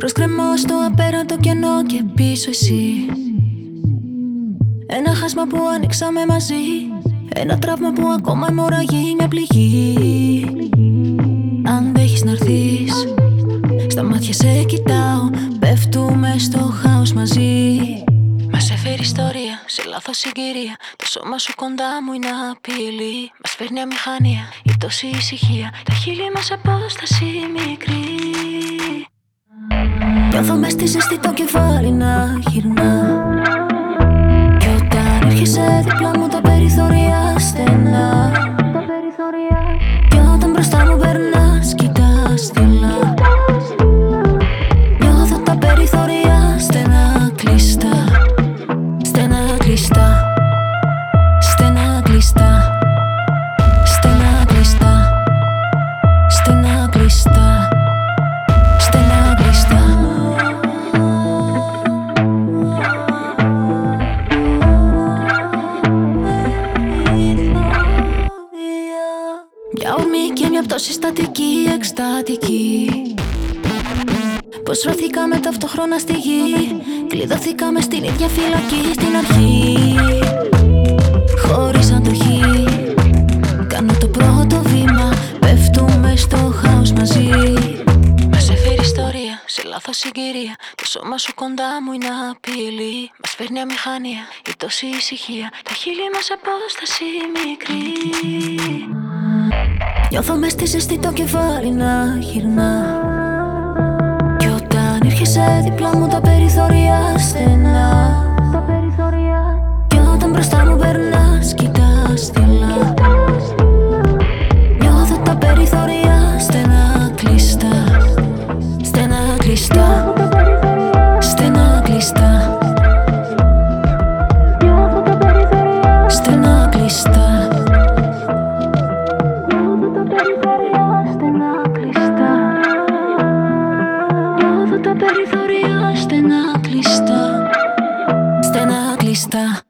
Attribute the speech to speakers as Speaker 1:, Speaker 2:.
Speaker 1: Άσπρος κρεμός στο απέραντο κενό και πίσω εσύ. Ένα χάσμα που ανοίξαμε μαζί. Ένα τραύμα που ακόμα αιμορραγεί, μια πληγή. Αν δέχεις να έρθεις, στα μάτια σε κοιτάω. Πέφτουμε στο χάος μαζί. Μας έφερε ιστορία σε λάθος συγκυρία. Το σώμα σου κοντά μου είναι απειλή. Μας φέρνει αμηχανία η τόση ησυχία. Τα χείλη μας απόσταση μικρή. Νιώθω μες στη ζεστή το κεφάλι να γυρνά. Κι όταν έρχεσαι δίπλα μου τα περιθώρια στενά. Κι όταν μπροστά μου περνάς κοιτάς στυλά. Νιώθω τα περιθώρια στενά κλειστά. Στενά κλειστά. Στενά κλειστά. Στενά κλειστά. Στενά κλειστά. Στενά κλειστά. Μια ορμή και μια πτώση στατική, εκστατική. Πως βρωθήκαμε ταυτόχρονα στη γη. Κλειδωθήκαμε στην ίδια φυλακή στην αρχή. Χωρίς αντοχή. Κάνω το πρώτο βήμα. Πέφτουμε στο χάος μαζί. Μας έφερε ιστορία σε λάθος συγκυρία. Το σώμα σου κοντά μου είναι απειλή. Μας φέρνει αμηχανία η τόση ησυχία. Τα χείλη μας απόσταση μικρή. Νιώθω μες στη ζεστή το κεφάλι να γυρνά. Κι όταν έρχεσαι δίπλα μου τα περιθώρια στενά. Κι όταν μπροστά μου περνάς κοιτάς στυλά. Νιώθω τα περιθώρια στενά κλειστά. Στενά κλειστά. Στενά κλειστά. Στενά κλειστά. Τα περιθώρια στενά κλειστά. Στενά κλειστά.